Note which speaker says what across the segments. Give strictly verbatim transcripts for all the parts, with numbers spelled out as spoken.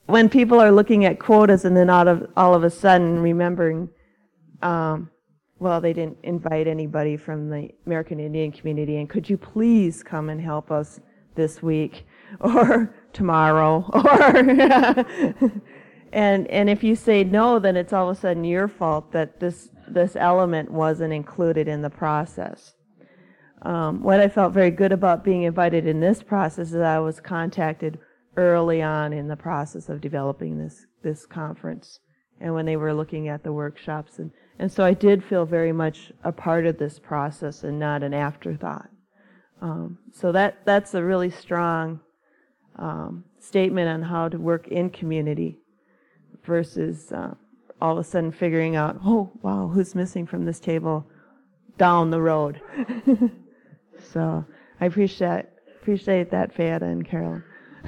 Speaker 1: when people are looking at quotas and then out of all of a sudden remembering, um, well, they didn't invite anybody from the American Indian community, and could you please come and help us this week or tomorrow, or and and if you say no, then it's all of a sudden your fault that this this element wasn't included in the process. Um, what I felt very good about being invited in this process is I was contacted early on in the process of developing this this conference, and when they were looking at the workshops, and, and so I did feel very much a part of this process and not an afterthought. Um, so that that's a really strong um, statement on how to work in community versus uh, all of a sudden figuring out, oh wow, who's missing from this table down the road. So I appreciate appreciate that, Fayetta and Carolyn.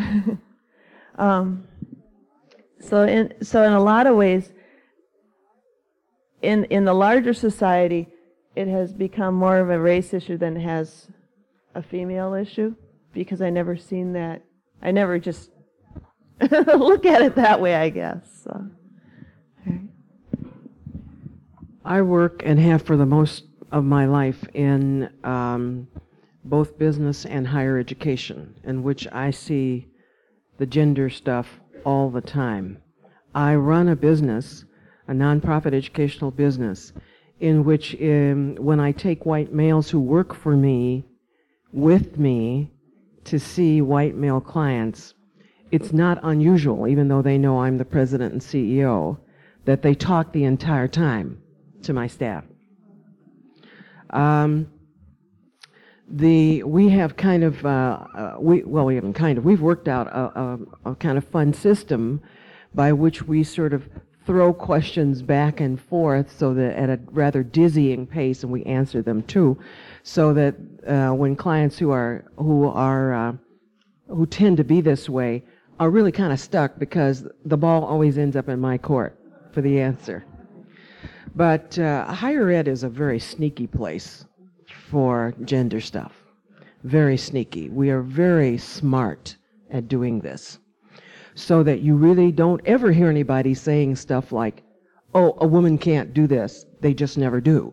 Speaker 1: um, so in so in a lot of ways, in in the larger society, it has become more of a race issue than it has a female issue, because I never seen that. I never just look at it that way, I guess. So. Okay.
Speaker 2: I work and have for the most of my life in um, both business and higher education, in which I see the gender stuff all the time. I run a business, a nonprofit educational business, in which um, when I take white males who work for me with me to see white male clients, it's not unusual, even though they know I'm the president and C E O, that they talk the entire time to my staff. Um, the we have kind of uh, uh, we well we haven't kind of we've worked out a, a, a kind of fun system by which we sort of throw questions back and forth so that at a rather dizzying pace, and we answer them too, so that uh, when clients who are who are uh, who tend to be this way are really kind of stuck, because the ball always ends up in my court for the answer. But uh, higher ed is a very sneaky place for gender stuff. Very sneaky. We are very smart at doing this, so that you really don't ever hear anybody saying stuff like, oh, a woman can't do this. They just never do.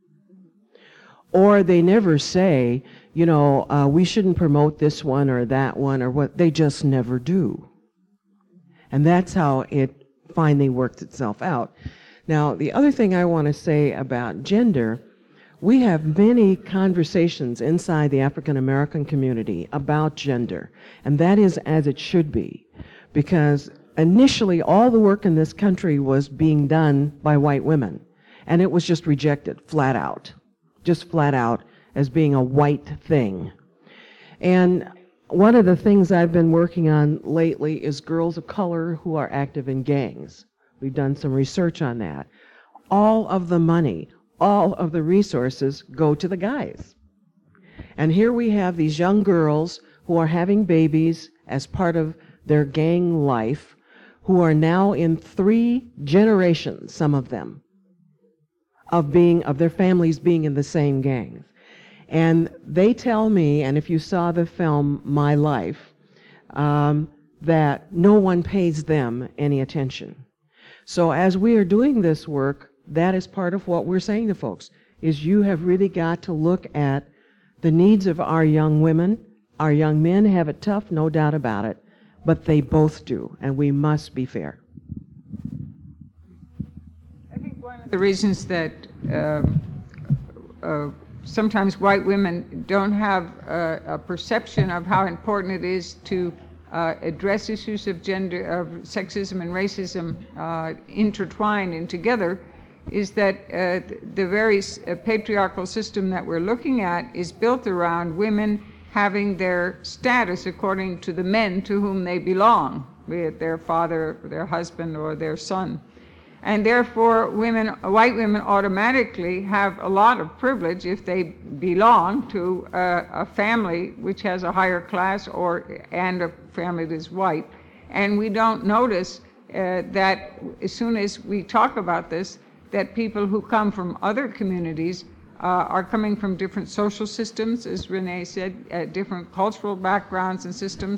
Speaker 2: Or they never say, you know, uh, we shouldn't promote this one or that one or what. They just never do. And that's how it finally worked itself out. Now, the other thing I want to say about gender, we have many conversations inside the African American community about gender, and that is as it should be, because initially all the work in this country was being done by white women, and it was just rejected flat out, just flat out as being a white thing. And one of the things I've been working on lately is girls of color who are active in gangs. We've done some research on that. All of the money, all of the resources go to the guys. And here we have these young girls who are having babies as part of their gang life, who are now in three generations, some of them, of being, of their families being in the same gangs. And they tell me, and if you saw the film My Life, um, that no one pays them any attention. So as we are doing this work, that is part of what we're saying to folks, is you have really got to look at the needs of our young women. Our young men have it tough, no doubt about it, but they both do, and we must be fair.
Speaker 3: I think one of the reasons that uh, uh, sometimes white women don't have a, a perception of how important it is to uh, address issues of gender, of sexism and racism uh, intertwined and together, is that uh, the very uh, patriarchal system that we're looking at is built around women having their status according to the men to whom they belong, be it their father, their husband, or their son. And therefore, women, white women automatically have a lot of privilege if they belong to a, a family which has a higher class or and a family that is white. And we don't notice uh, that as soon as we talk about this, that people who come from other communities uh, are coming from different social systems, as Renee said, uh, different cultural backgrounds and systems,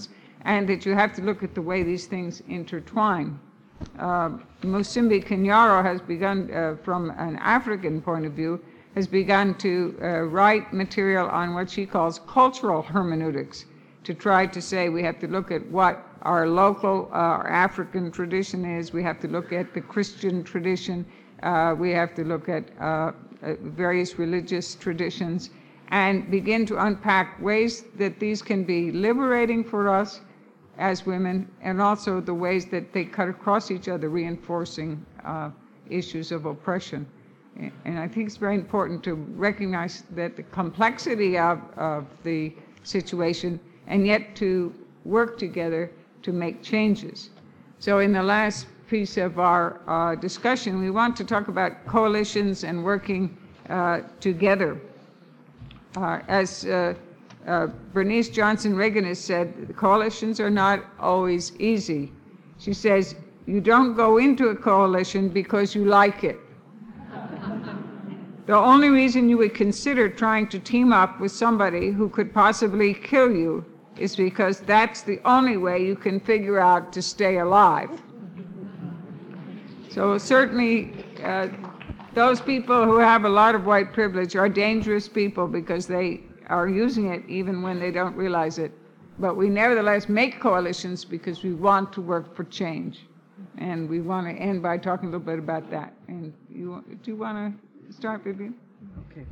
Speaker 3: and that you have to look at the way these things intertwine. Uh, Musimbi Kinyaro has begun, uh, from an African point of view, has begun to uh, write material on what she calls cultural hermeneutics, to try to say we have to look at what our local, uh, our African tradition is, we have to look at the Christian tradition, uh, we have to look at uh, uh, various religious traditions, and begin to unpack ways that these can be liberating for us as women, and also the ways that they cut across each other, reinforcing uh, issues of oppression. And I think it's very important to recognize that the complexity of, of the situation, and yet to work together to make changes. So in the last piece of our uh, discussion, we want to talk about coalitions and working uh, together. Uh, as uh, uh, Bernice Johnson Reagan has said, the coalitions are not always easy. She says, you don't go into a coalition because you like it. The only reason you would consider trying to team up with somebody who could possibly kill you is because that's the only way you can figure out to stay alive. So certainly uh, those people who have a lot of white privilege are dangerous people because they are using it even when they don't realize it. But we nevertheless make coalitions because we want to work for change. And we want to end by talking a little bit about that. And you, do you want to start, Vivian?
Speaker 2: Okay.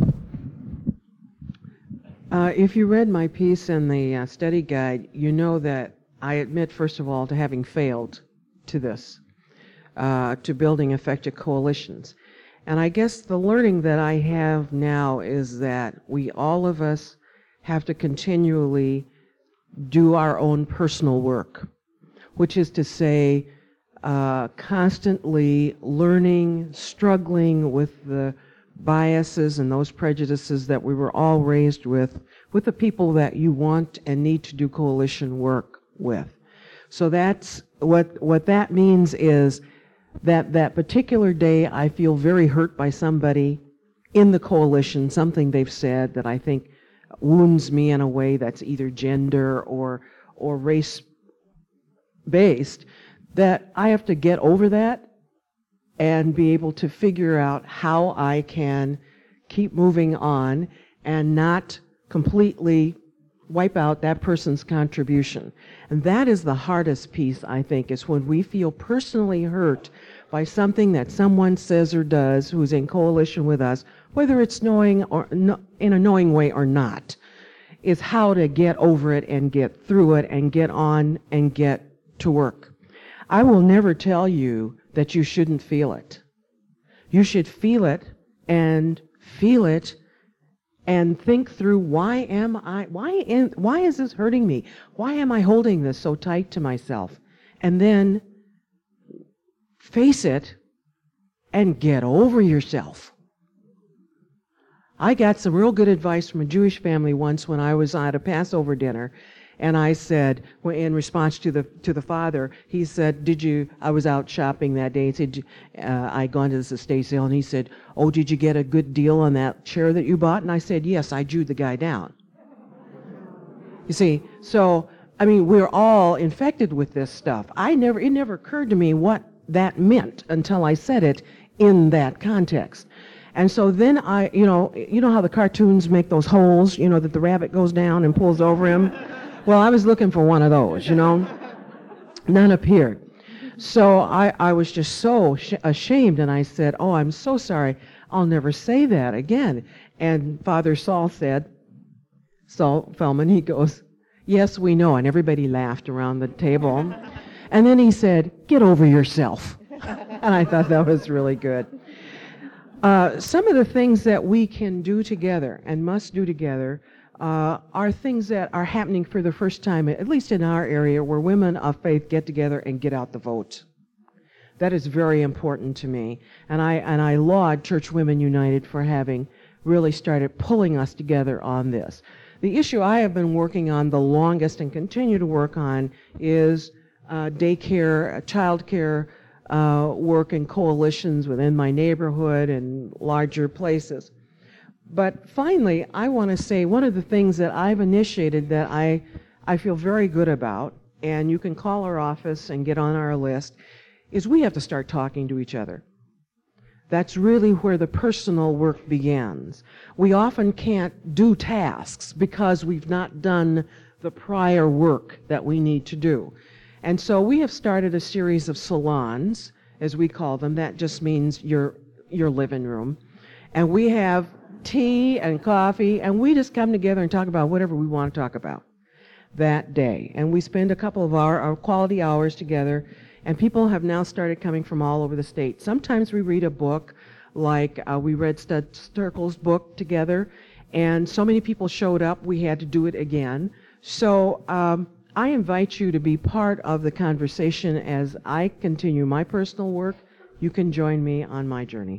Speaker 2: Uh, if you read my piece in the uh, study guide, you know that I admit, first of all, to having failed to this, uh, to building effective coalitions. And I guess the learning that I have now is that we, all of us, have to continually do our own personal work, which is to say, uh, constantly learning, struggling with the biases and those prejudices that we were all raised with, with the people that you want and need to do coalition work with. So that's what what that means is that that particular day I feel very hurt by somebody in the coalition, something they've said that I think wounds me in a way that's either gender or or race based, that I have to get over that and be able to figure out how I can keep moving on and not completely wipe out that person's contribution. And that is the hardest piece, I think, is when we feel personally hurt by something that someone says or does who's in coalition with us, whether it's knowing or no, in a knowing way or not, is how to get over it and get through it and get on and get to work. I will never tell you that you shouldn't feel it. You should feel it and feel it and think through, why am I, why am, why is this hurting me? Why am I holding this so tight to myself? And then face it and get over yourself. I got some real good advice from a Jewish family once when I was at a Passover dinner. And I said, well, in response to the to the father, he said, did you, I was out shopping that day, and said, uh, I'd gone to this estate sale, and he said, oh, did you get a good deal on that chair that you bought? And I said, yes, I Jewed the guy down. You see, so, I mean, we're all infected with this stuff. I never, it never occurred to me what that meant until I said it in that context. And so then I, you know, you know how the cartoons make those holes, you know, that the rabbit goes down and pulls over him? Well, I was looking for one of those, you know. None appeared. So I, I was just so sh- ashamed, and I said, oh, I'm so sorry. I'll never say that again. And Father Saul said, Saul Feldman, he goes, yes, we know. And everybody laughed around the table. And then he said, get over yourself. And I thought that was really good. Uh, some of the things that we can do together and must do together Uh, are things that are happening for the first time, at least in our area, where women of faith get together and get out the vote. That is very important to me. And I, and I laud Church Women United for having really started pulling us together on this. The issue I have been working on the longest and continue to work on is uh, daycare, child care uh, work in coalitions within my neighborhood and larger places. But finally, I want to say one of the things that I've initiated that I I feel very good about, and you can call our office and get on our list, is we have to start talking to each other. That's really where the personal work begins. We often can't do tasks because we've not done the prior work that we need to do. And so we have started a series of salons, as we call them. That just means your your living room. And we have tea and coffee, and we just come together and talk about whatever we want to talk about that day. And we spend a couple of our, our quality hours together, and people have now started coming from all over the state. Sometimes we read a book, like uh, we read Stud Sterkel's book together, and so many people showed up, we had to do it again. So um, I invite you to be part of the conversation as I continue my personal work. You can join me on my journey.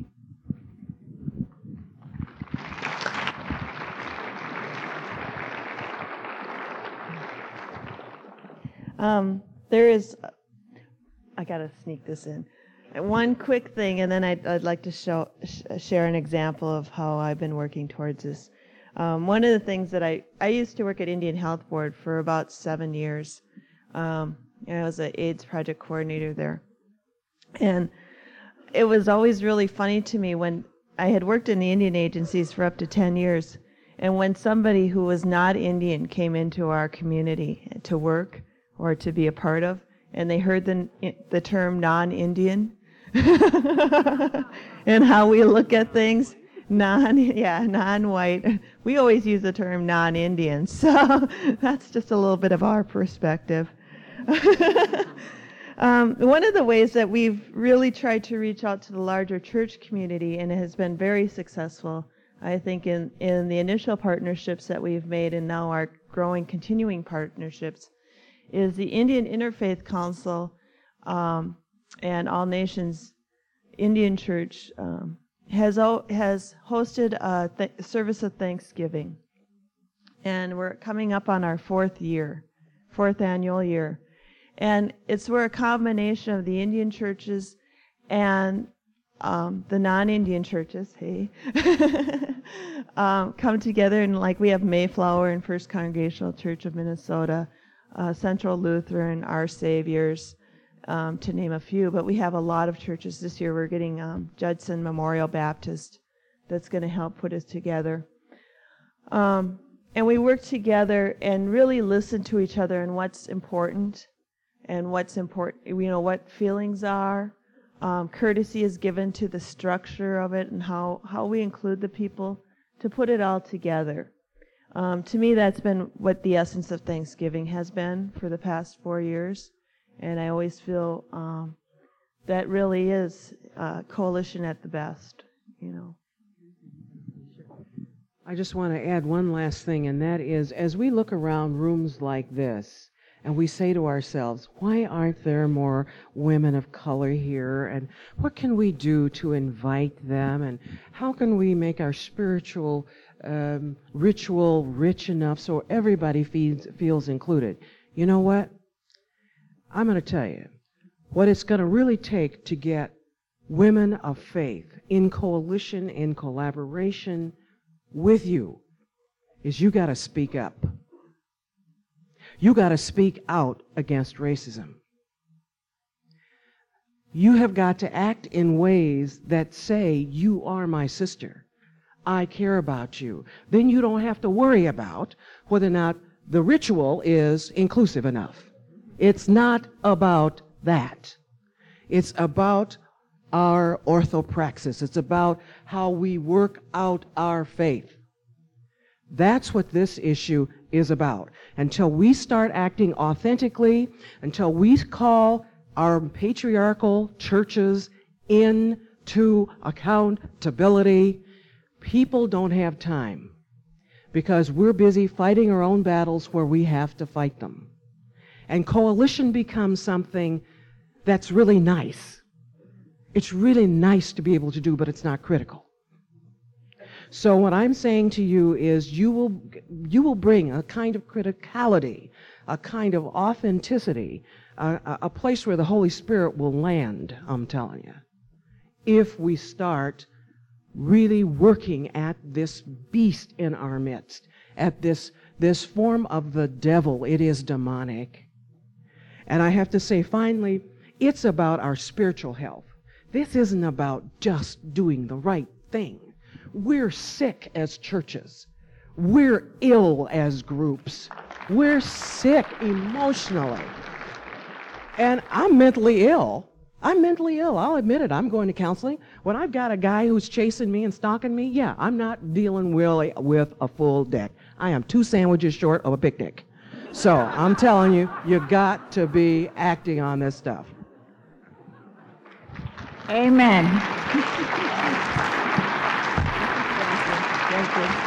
Speaker 1: Um, there is, I gotta sneak this in. One quick thing, and then I'd, I'd like to show, sh- share an example of how I've been working towards this. Um, one of the things that I, I used to work at Indian Health Board for about seven years. Um, I was an AIDS project coordinator there. And it was always really funny to me when I had worked in the Indian agencies for up to ten years, and when somebody who was not Indian came into our community to work or to be a part of, and they heard the the term non-Indian and how we look at things, non yeah non-white. We always use the term non-Indian, so that's just a little bit of our perspective. Um, one of the ways that we've really tried to reach out to the larger church community, and it has been very successful, I think, in, in the initial partnerships that we've made and now our growing continuing partnerships, is the Indian Interfaith Council um, and All Nations Indian Church um, has o- has hosted a th- service of Thanksgiving. And we're coming up on our fourth year, fourth annual year. And it's where a combination of the Indian churches and um, the non-Indian churches, hey, um, come together. And like we have Mayflower and First Congregational Church of Minnesota, uh, Central Lutheran, Our Saviors, um, to name a few. But we have a lot of churches this year. We're getting um, Judson Memorial Baptist that's going to help put us together. Um, and we work together and really listen to each other and what's important. And what's important, you know, what feelings are. Um, courtesy is given to the structure of it and how, how we include the people to put it all together. Um, to me, that's been what the essence of Thanksgiving has been for the past four years. And I always feel um, that really is uh, coalition at the best, you know.
Speaker 2: I just want to add one last thing, and that is, as we look around rooms like this, and we say to ourselves, why aren't there more women of color here? And what can we do to invite them? And how can we make our spiritual um, ritual rich enough so everybody feels, feels included? You know what? I'm going to tell you, what it's going to really take to get women of faith in coalition, in collaboration with you, is you got to speak up. You got to speak out against racism. You have got to act in ways that say, you are my sister. I care about you. Then you don't have to worry about whether or not the ritual is inclusive enough. It's not about that. It's about our orthopraxis. It's about how we work out our faith. That's what this issue is about. Until we start acting authentically, until we call our patriarchal churches into accountability, people don't have time because we're busy fighting our own battles where we have to fight them. And coalition becomes something that's really nice. It's really nice to be able to do, but it's not critical. So what I'm saying to you is you will you will bring a kind of criticality, a kind of authenticity, a, a place where the Holy Spirit will land, I'm telling you, if we start really working at this beast in our midst, at this, this form of the devil. It is demonic. And I have to say, finally, it's about our spiritual health. This isn't about just doing the right thing. We're sick as churches. We're ill as groups. We're sick emotionally. And I'm mentally ill. I'm mentally ill. I'll admit it. I'm going to counseling. When I've got a guy who's chasing me and stalking me, yeah, I'm not dealing really with a full deck. I am two sandwiches short of a picnic. So I'm telling you, you got to be acting on this stuff.
Speaker 3: Amen.
Speaker 1: Thank you.